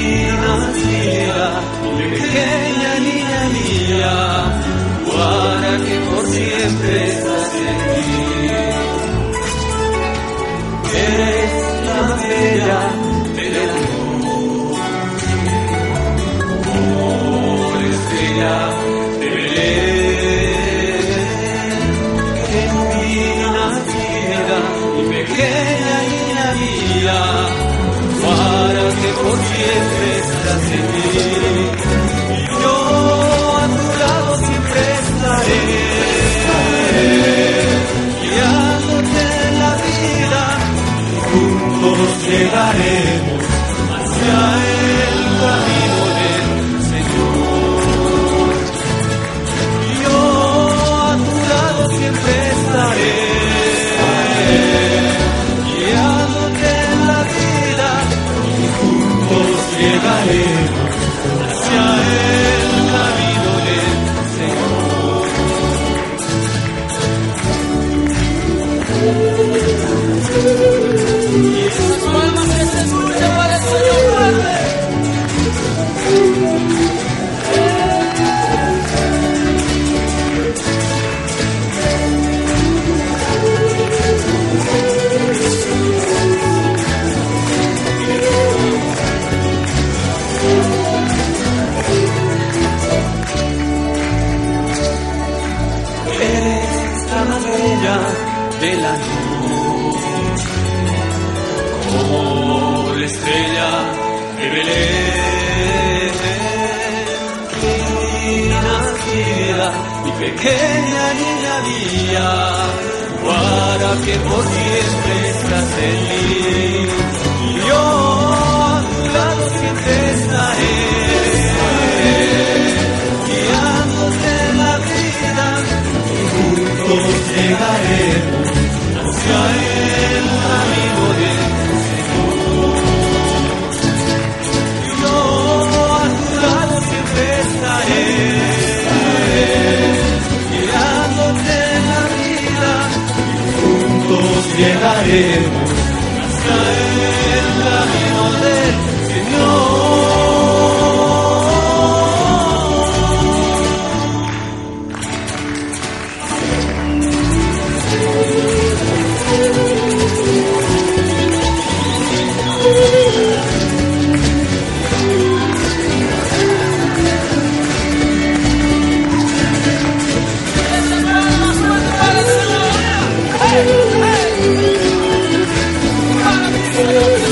nacida, pequeña niña mía, para que por siempre estás en mí. Eres la más bella de la noche, oh estrella de Belén, niña nacida y pequeña niña mía, para que por siempre estás en mí. Y yo a tu lado siempre estaré, guiándote en la vida, y juntos llegaremos hacia el camino del Señor. Y yo a tu lado siempre estaré, guiándote en la vida, llegaremos hacia el camino del Señor. Y esas palmas que se escuchan para el Señor Padre. De la noche, como la estrella de Belén, niña nacida, mi pequeña niña mía, para que por siempre estás en mí. Y yo a tu lado siempre estaré, guiándote en la vida, y juntos llegaremos hacia el camino del Señor. Y yo a tu lado siempre estaré, guiándote en la vida, y juntos llegaremos hacia el camino del Señor. Hey!